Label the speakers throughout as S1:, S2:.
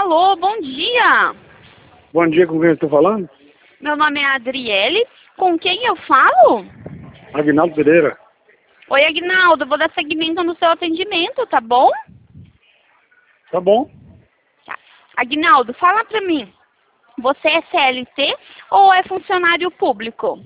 S1: Alô, bom dia.
S2: Bom dia, com quem eu estou falando?
S1: Meu nome é Adriele. Com quem eu falo?
S2: Aguinaldo Pereira.
S1: Oi, Aguinaldo. Vou dar seguimento no seu atendimento, tá bom?
S2: Tá bom.
S1: Tá. Aguinaldo, fala pra mim. Você é CLT ou é funcionário público?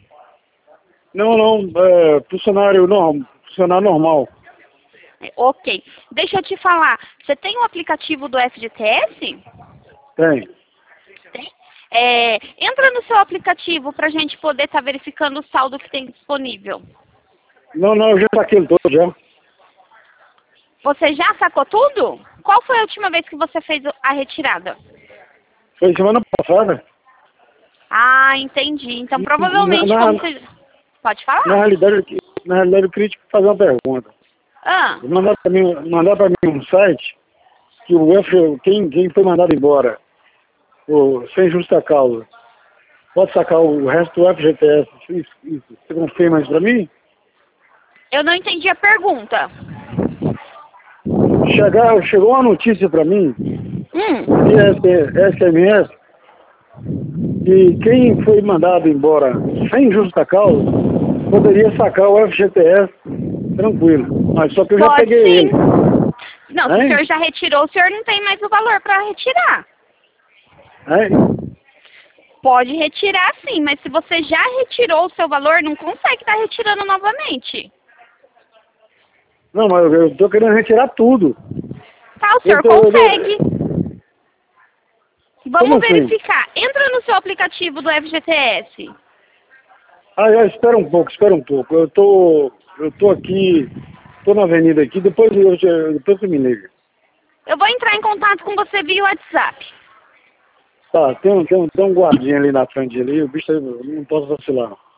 S2: Não, funcionário normal.
S1: Ok. Deixa eu te falar. Você tem o aplicativo do FGTS?
S2: Tem.
S1: Tem? Entra no seu aplicativo pra gente poder estar verificando o saldo que tem disponível.
S2: Não, eu já saquei ele todo já.
S1: Você já sacou tudo? Qual foi a última vez que você fez a retirada?
S2: Foi semana passada.
S1: Ah, entendi. Então, provavelmente, como você... Pode falar?
S2: Na realidade, eu queria te fazer uma pergunta.
S1: Ah,
S2: Mandar pra mim um site que quem foi mandado embora sem justa causa pode sacar o resto do FGTS. Isso. Você confirma isso pra mim?
S1: eu não entendi a pergunta.
S2: Chegou uma notícia pra mim, via SMS, que quem foi mandado embora sem justa causa poderia sacar o FGTS tranquilo. Mas só que eu já
S1: Pode
S2: peguei
S1: sim.
S2: ele.
S1: Não, se o senhor já retirou, o senhor não tem mais o valor para retirar. Pode retirar sim, mas se você já retirou o seu valor, não consegue estar retirando novamente.
S2: Não, mas eu tô querendo retirar tudo.
S1: Tá, o senhor consegue. Vamos
S2: Como assim?
S1: verificar. Entra no seu aplicativo do FGTS.
S2: Espera um pouco. Eu tô aqui, tô na avenida aqui, depois você me liga.
S1: Eu vou entrar em contato com você via WhatsApp.
S2: Tá, tem um guardinha ali na frente ali, o bicho eu não posso vacilar.